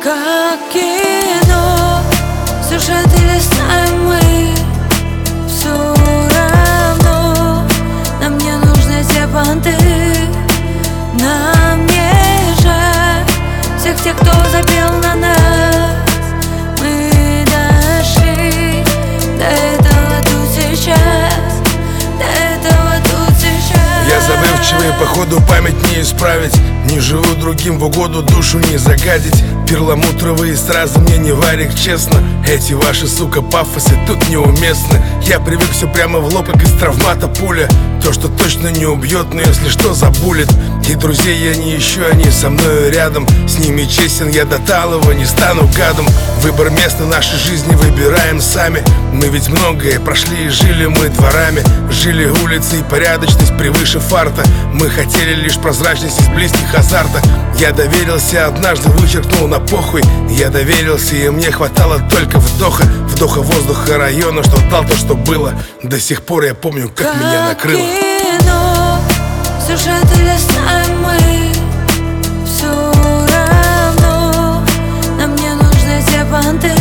Как кино, сюжеты листаем мы. Все равно нам не нужны те понты. Нам не жаль всех тех, кто запел на нас. Мы дошли до этого тут сейчас, до этого тут сейчас. Я забывчивый, походу память не исправить. Не живу другим в угоду, душу не загадить. Перламутровые сразу мне не варик, честно. Эти ваши, сука, пафосы тут неуместны. Я привык все прямо в лоб, как из травмата пуля. То, что точно не убьет, но если что, забулит. И друзей я не ищу, они со мною рядом. С ними честен, я до талого не стану гадом. Выбор места нашей жизни выбираем сами. Мы ведь многое прошли и жили мы дворами. Жили улицей, порядочность превыше фарта. Мы хотели лишь прозрачность из близких азарта. Я доверился, однажды вычеркнул на похуй. Я доверился, и мне хватало только вдоха. Вдоха воздуха района, что дал то, что было. До сих пор я помню, как меня накрыло. Кино, сюжеты листаем мы. Все равно нам не нужны те понты.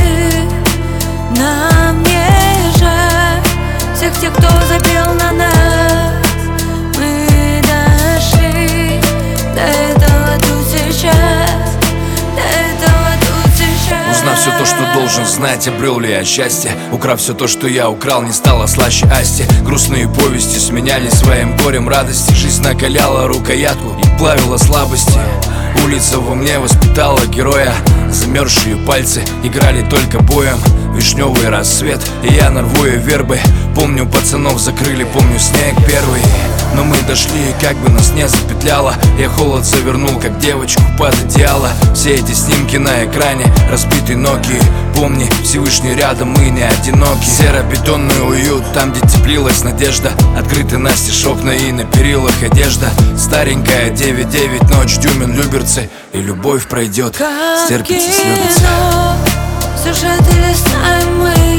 Нам не жаль всех тех, кто запел на нас. Мы дошли до этого тут сейчас, до этого тут сейчас. Узнав все то, что должен знать, обрел ли я счастье. Украв все то, что я украл, не стало слаще Асти. Грустные повести сменялись своим горем радости. Жизнь накаляла рукоятку и плавила слабости. Улица во мне воспитала героя. Замерзшие пальцы играли только боем. Вишневый рассвет, и я на рву вербы. Помню, пацанов закрыли, помню снег первый. Но мы дошли, как бы нас не запетляло. Я холод завернул, как девочку под одеяло. Все эти снимки на экране, разбитые ноги. Помни, Всевышний рядом, мы не одиноки. Серо-бетонный уют, там, где теплилась надежда. Открыты настежь окна и на перилах одежда. Старенькая 9-9, ночь, Дюмин, Люберцы. И любовь пройдет, стерпится, слюбится. Сюжеты листаем мы.